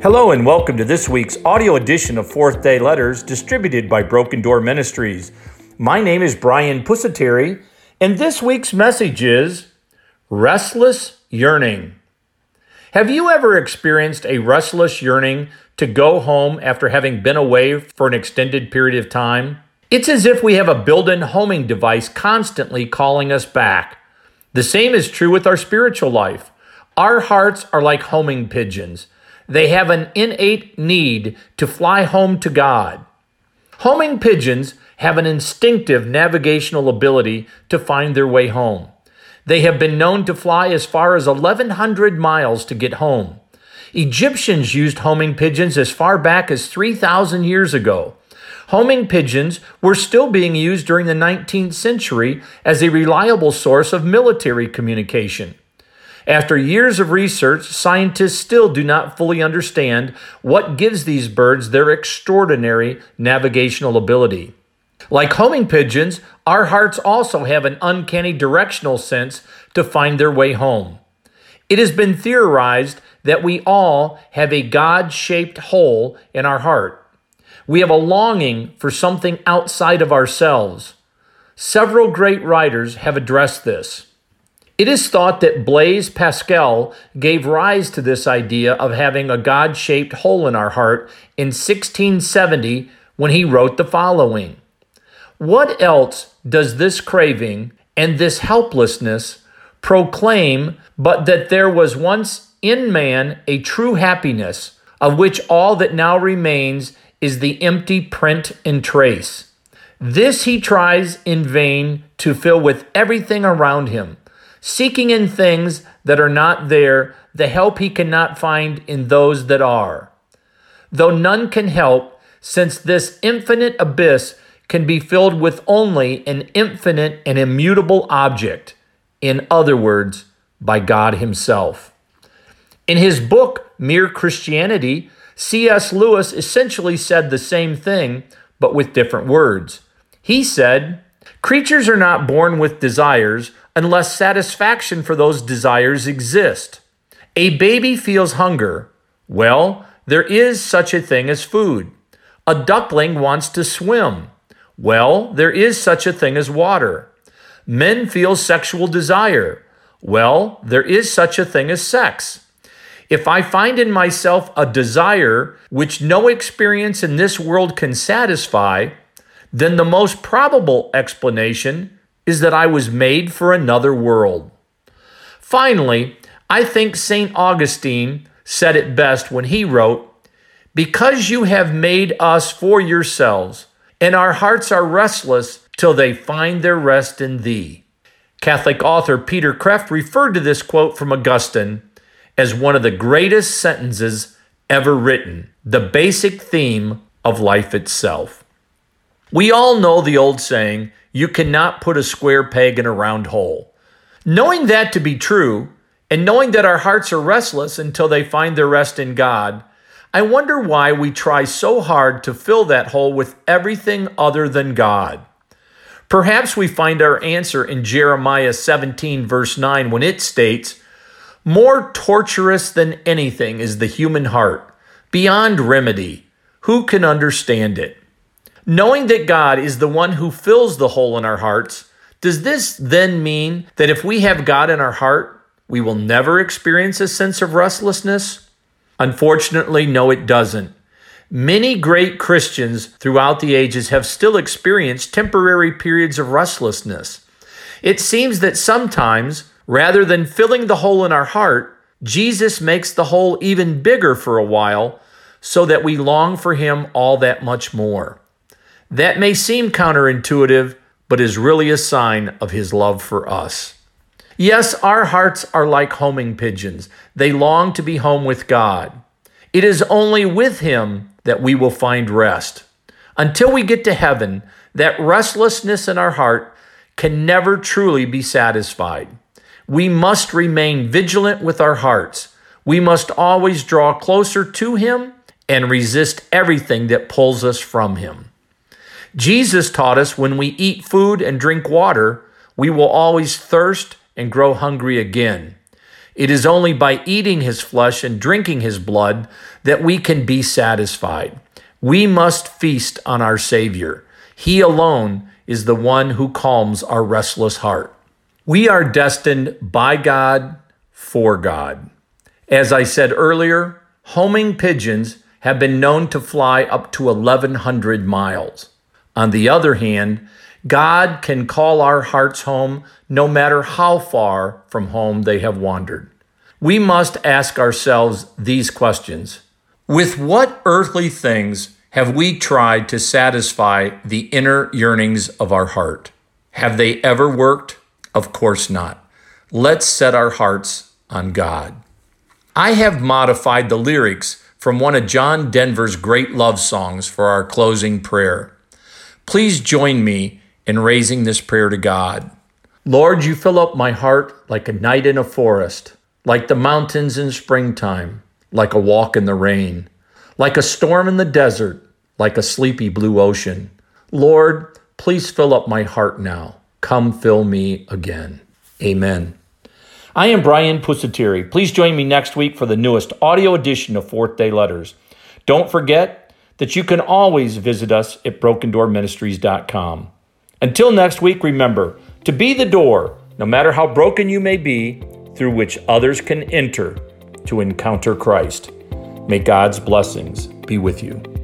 Hello and welcome to this week's audio edition of Fourth Day Letters distributed by Broken Door Ministries. My name is Brian Pusateri, and this week's message is Restless Yearning. Have you ever experienced a restless yearning to go home after having been away for an extended period of time? It's as if we have a built-in homing device constantly calling us back. The same is true with our spiritual life. Our hearts are like homing pigeons. They have an innate need to fly home to God. Homing pigeons have an instinctive navigational ability to find their way home. They have been known to fly as far as 1,100 miles to get home. Egyptians used homing pigeons as far back as 3,000 years ago. Homing pigeons were still being used during the 19th century as a reliable source of military communication. After years of research, scientists still do not fully understand what gives these birds their extraordinary navigational ability. Like homing pigeons, our hearts also have an uncanny directional sense to find their way home. It has been theorized that we all have a God-shaped hole in our heart. We have a longing for something outside of ourselves. Several great writers have addressed this. It is thought that Blaise Pascal gave rise to this idea of having a God-shaped hole in our heart in 1670 when he wrote the following. What else does this craving and this helplessness proclaim but that there was once in man a true happiness, of which all that now remains is the empty print and trace? This he tries in vain to fill with everything around him, seeking in things that are not there the help he cannot find in those that are. Though none can help, since this infinite abyss can be filled with only an infinite and immutable object, in other words, by God himself. In his book, Mere Christianity, C.S. Lewis essentially said the same thing, but with different words. He said, "Creatures are not born with desires unless satisfaction for those desires exist. A baby feels hunger. Well, there is such a thing as food. A duckling wants to swim. Well, there is such a thing as water. Men feel sexual desire. Well, there is such a thing as sex. If I find in myself a desire which no experience in this world can satisfy, then the most probable explanation is that I was made for another world." Finally, I think St. Augustine said it best when he wrote, "Because you have made us for yourselves, and our hearts are restless till they find their rest in thee." Catholic author Peter Kreeft referred to this quote from Augustine as one of the greatest sentences ever written, the basic theme of life itself. We all know the old saying, "You cannot put a square peg in a round hole." Knowing that to be true, and knowing that our hearts are restless until they find their rest in God, I wonder why we try so hard to fill that hole with everything other than God. Perhaps we find our answer in Jeremiah 17, verse 9, when it states, "More torturous than anything is the human heart, beyond remedy. Who can understand it?" Knowing that God is the one who fills the hole in our hearts, does this then mean that if we have God in our heart, we will never experience a sense of restlessness? Unfortunately, no, it doesn't. Many great Christians throughout the ages have still experienced temporary periods of restlessness. It seems that sometimes, rather than filling the hole in our heart, Jesus makes the hole even bigger for a while so that we long for him all that much more. That may seem counterintuitive, but is really a sign of his love for us. Yes, our hearts are like homing pigeons. They long to be home with God. It is only with him that we will find rest. Until we get to heaven, that restlessness in our heart can never truly be satisfied. We must remain vigilant with our hearts. We must always draw closer to him and resist everything that pulls us from him. Jesus taught us when we eat food and drink water, we will always thirst and grow hungry again. It is only by eating his flesh and drinking his blood that we can be satisfied. We must feast on our Savior. He alone is the one who calms our restless heart. We are destined by God for God. As I said earlier, homing pigeons have been known to fly up to 1,100 miles. On the other hand, God can call our hearts home no matter how far from home they have wandered. We must ask ourselves these questions. With what earthly things have we tried to satisfy the inner yearnings of our heart? Have they ever worked? Of course not. Let's set our hearts on God. I have modified the lyrics from one of John Denver's great love songs for our closing prayer. Please join me in raising this prayer to God. Lord, you fill up my heart like a night in a forest, like the mountains in springtime, like a walk in the rain, like a storm in the desert, like a sleepy blue ocean. Lord, please fill up my heart now. Come fill me again. Amen. I am Brian Pusateri. Please join me next week for the newest audio edition of Fourth Day Letters. Don't forget that you can always visit us at brokendoorministries.com. Until next week, remember to be the door, no matter how broken you may be, through which others can enter to encounter Christ. May God's blessings be with you.